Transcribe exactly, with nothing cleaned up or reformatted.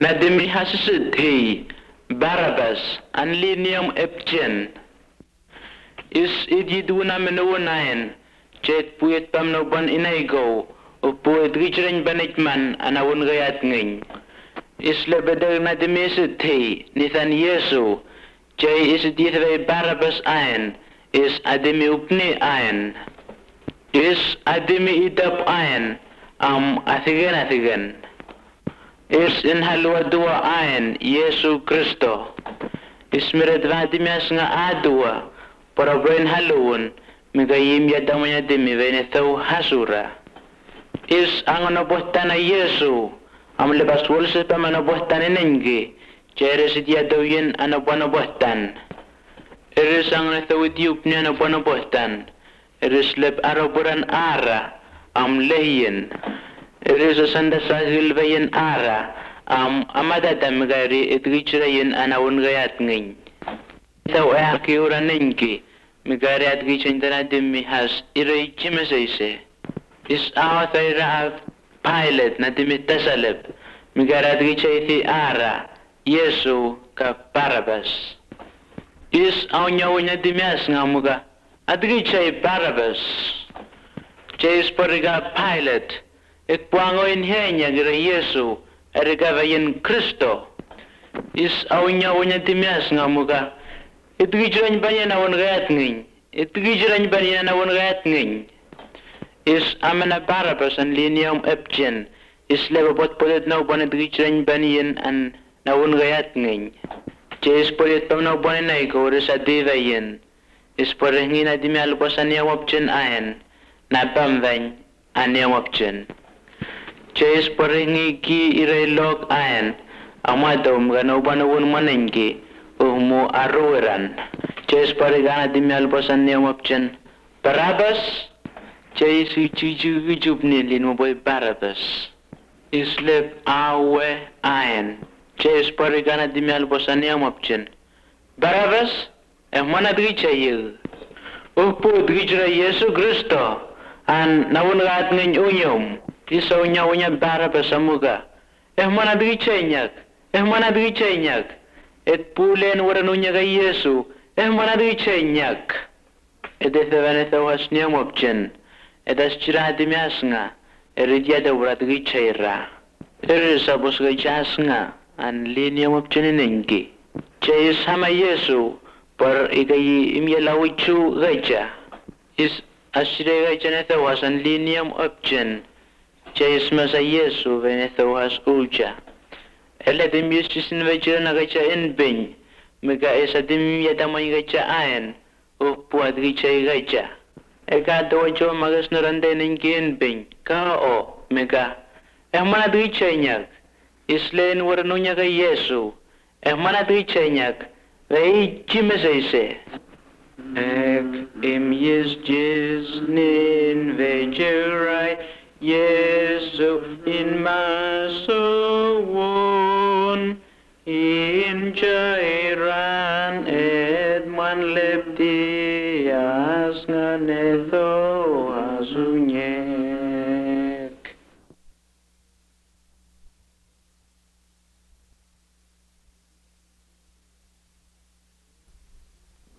Nadimi hasisithi Barabbas anlinium epchen is ididuna menuunayan chet puet pamno ban inaigo o puet richren banitman anawun gayat ngin is lebeder nadimi sithi nithan Yesu chay is dithve Barabbas ayan is adimi upni ayan is adimi idap ayan am athigen athigen is in halwa dua ayan Yesu Kristo is miret vadimias nga adua para brain haluun migayim yadamanya dimi venetau hasura is ang nabuhtan na Yesu am lebas wulse pa manabuhtan nengi chere sit yadawin anabuanabuhtan iris ang natawid yup niya anabuanabuhtan iris leb araburan ara am lehin iris asanda sa hilvayin ara am amadata migari itgichrayin anawun gayat ngin taw aki ura nengi migari at gichindana dimmi has iray chimesaise is awatay ra pilot na dimmi tasaleb migari at gichayti ara Yesu ka Barabbas is awnyaw nya dimyas nga muga at gichay Barabbas chase pariga pilot ikwango inhenya gira Yesu erga vayin Kristo is awnyaw nya dimyas nga muga itgijran banya na won gayat ngin itgijran banya na won gayat ngin is amana Barabbas an linium epchen is leba bot podet na bon itgijran banyan an na won gayat ngin ches podet pam na bon na ko sa devayen is por ngina dimyal bosan ya opchen ahen na pamvan an ya opchen ches por ngi ki irelok ahen amadom gano bon won manengi umu aruran ches parigana dimyal bosan ne opchen Barabbas ches chichu jupni linu boy Barabbas islep awe ayen ches parigana dimyal bosan ne opchen Barabbas emana drichaye upu drichra Yesu Kristo an nawun gat ngin unyum iso nya unya Barabbas amuga emana drichanyak emana drichanyak et pulen waranunya ga Yesu eh manadu chenyak edethe vanetha wasniam opchen edas chiradi miasnga eridia da wuradu chaira erisa busga jasnga an liniam opchen nengi chay sama Yesu par igayi imyela wichu gacha is ashire gacha netha wasan liniam opchen chay smasa Yesu venetha was uja ella dim yusin vechira na gacha en ben mega esa dim yadamay gacha aen o puad gacha gacha eka dojo magas narande ningi en ben ka o mega emana gacha nyak islen warnunya ga Yesu emana gacha nyak vei chimesese ek im yes jesnin vecherai Yesu in masawon in jairan edman lepti asnganetho asunye